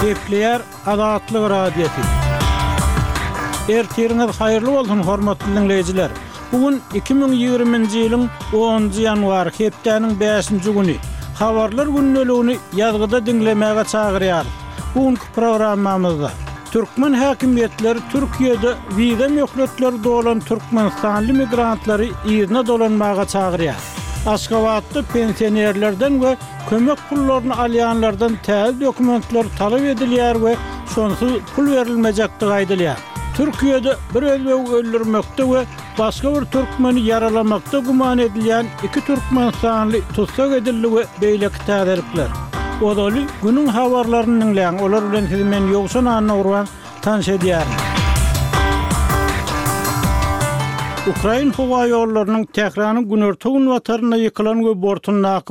Kepler Adatlyk radiosi. Ertiriniz hayırlı bolsun hormatly dinleyijiler. Bugün 2020-nji ýylyň 10-njy ýanwary hepdeniň 5-nji güni. Habarlar günnäligini ýazgyda dinlemäge çagyrýar. Bugünkü programmamyzda Türkmen häkimetleri Türkiýede wiza möhletleri dolan Türkmenistanly migrantlary ýerine dolanmaga çagyrýar. Aşgabatda pensionerlerden we kömek pullaryny alýanlardan täze dokumentler talap edilýär we şonsuz pul berilmejekdigi aýdylýar. Türkiýede bir özbegi öldürmekde we başga bir türkmeni yaralamakda guman edilýän iki türkmenistanly tutsak edildi we beýleki täzelikler. Odaly günüň habarlaryny dinleýän, olar bilen siz men ýogşan anawran tanış edýär. Ukraina hava ýollarynyň Tehranyň günertegin wataryna ýykylan we bortuny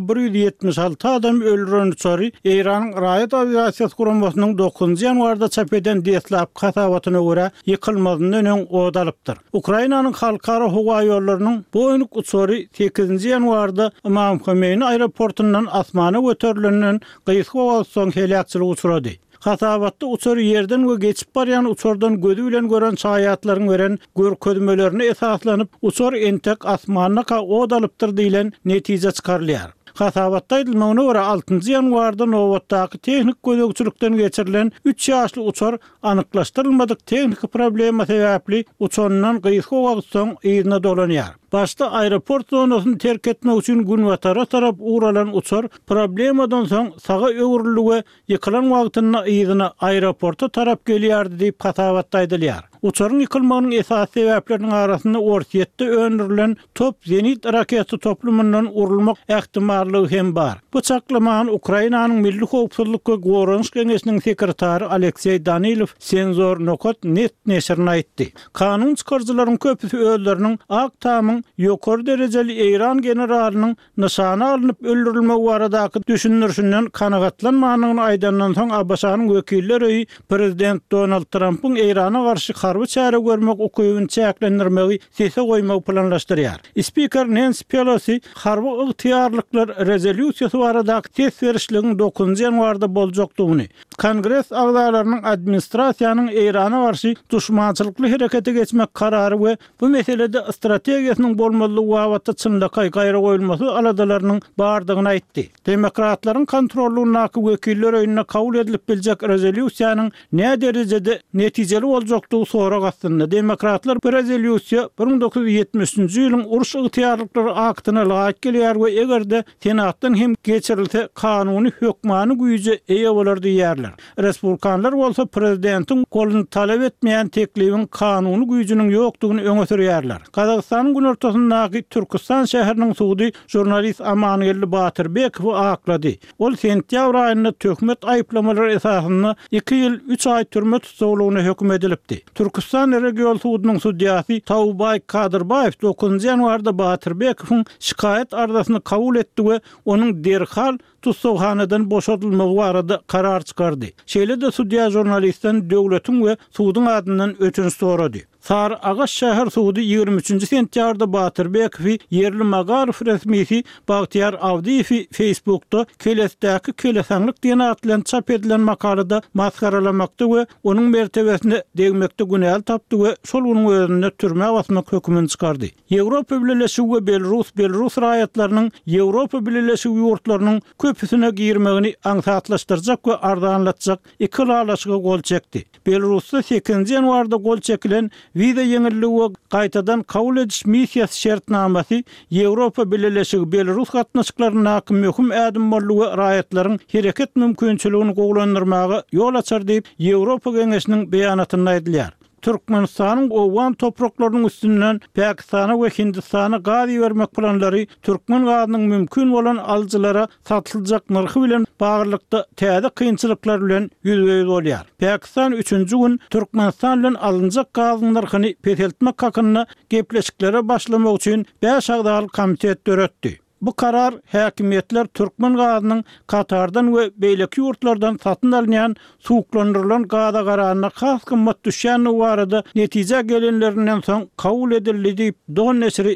176 adam öldüren çary Eýranyň Raýat aviasiýasy guramasynyň 9-njy ýanwarda çap eden deslap hasabatyna görä ýykylmagyny öňe odalypdyr. Ukrainanyň halkara hava ýollarynyň bu önük uçary 8-nji ýanwarda Imam Hömeini aeroportundan asmana göterilenden gyýyşy soň helakçylyk uçrady. Hasabatda uçar yerden we geçip barýan uçardan gözü bilen gören şaýatlaryň beren görkezmelerini esaslanyp uçar entek asmanyna odalypdyr diýilen netije çykarylýar. Hasabatda aýdylmagyna görä 6-njy ýanwarda Nowatdaky tehnik gözegçilikden geçirilen 3 ýaşly uçar anyklaşdyrylmadyk tehnik problema sebäpli uçandan gyýyşy soň ýerine dolanýar. Başta aeroport zonasyny terk etmek üçin gün watara tarap uğralan uçar problemadan soň saga öwrüli we ýykylan wagtyna ýerine aeroporta tarap gelýärdi diýip hasabatda aýdylýar. Uçarın yıkılmagynyň esas sebäpleriniň arasynda ortiýetde öndürilen top zenit rakety toplumundan urulmak ähtimallygy hem bar. Bu çaklamaň Ukrainanyň Milli Howpsuzlyk we Gorunç Geňeşiniň sekretary Aleksey Danilov Senzor Nokot net neşrine aýtdy. Kanun çykarjylaryň köpüsi özleriniň ak tamyň ýokary derejeli Eýran generalynyň nyşany alınıp öldürilmegi baradaky düşünürşinden kanagatlanmanyny aýdandan soň Abbasanyň wekilleri prezident Donald Trump'yň Eýrana garşy harby çäre görmek ukybyny çäklendirmegi sese goýmagy planlaşdyrýar. Speaker Nancy Pelosi harby ygtyýarlyklar rezolýusiýasy baradaky ses berişligiň 9-njy ýanwarda boljakdygyny, Kongres agzalarynyň administrasiýanyň Eýrana garşy duşmançylykly herekete geçmek karary we bu meselede strategiýasynyň bolmalylygy wagtda çynlykay gaýra goýulmasy aladalarynyň bardygyny aýtdy. Demokratlaryň kontrollugynaky wekiller öýüne kabul edilip biljek rezolýusiýanyň näme derejede netijeli boljakdygy sorak astynda. Demokratlar bu rezolýusiýa 1970-nji ýylyň uruş ygtyýarlyklary aktyna laýyk gelýär we egerde senatdan hem geçirilse kanuny hökmany güýje eýe bolar diýerler. Respublikanlar bolsa prezidentiň goluny talap etmeýän teklibiň kanuny güýjüniň ýokdugyny öňe sürýärler. Kazakstanyň günertosundaky Türkistan şäheriniň suwdy jurnalist Amanuel Batyrbekow aklady. Ol sentýabr aýynda töhmet aýplamalary esasynda 2 ýyl 3 aý türme tutsagylygyna hökm edilipdi. Türkistan regional suwdynyň sudýasy Tawbay Kadyrbaýew 9-njy ýanwarda Batyrbekowyň şikayet ardasyny kabul etdi we onuň derhal tutsaganadan boşadylmagy barada karar çykardy. Şeýle de sudýa jurnalistden döwletiň we suwdyň adyndan öçünç sorady. Sar Agaş şäher suwdy 23-nji sentýarda Batyrbekowy yerli Magarov resmisi Bagtyar Awdiýew Facebook'da kelesdäki kelesanlyk diýen atlan çap edilen makalada maskaralamakda we onuň mertebesine degmekde günäl tapdy we şol onuň özüne türme basmak hökmüni çykardy. Ýewropa Birleşigi we Belarus raýatlarynyň Ýewropa Birleşigi ýurtlarynyň köpüsine girmegini aňsatlaşdyrjak we ardanlatjak iki lalaşyga gol çekdi. Belarusda 8-nji ýanwarda gol çekilen wiza ýeňilligi gaýtadan kabul ediş missiýasy şertnamasy Ýewropa Birleşigi Belarus gatnaşyklaryna möhüm ädim bollugy raýatlaryň hereket mümkinçiligini gowlandyrmagy ýol açar diýip Ýewropa Geňeşiniň beýanatyna aýdylýar. Türkmenistanyň owan topraklarynyň üstünden Pakistana we Hindistana gaz bermek planlary Türkmen gazynyň mümkin bolan aljylara satyljak narhy bilen baglykda täze kynçylyklar bilen ýüzbeýiz bolýar. Pakistan 3-nji gün Türkmenistan bilen alınjak gazyň narhyny peteltmek hakyna gepleşiklere başlamak üçin 5 agdaly komitet döretdi. Bu karar häkimetler Türkmen gazynyň Katardan we beýleki ýurtlardan satyn alynýan suwuklandyrylan gaza garanyna has kymmat düşýän barada netije gelenlerinden soň kabul edildi diýip Don nesri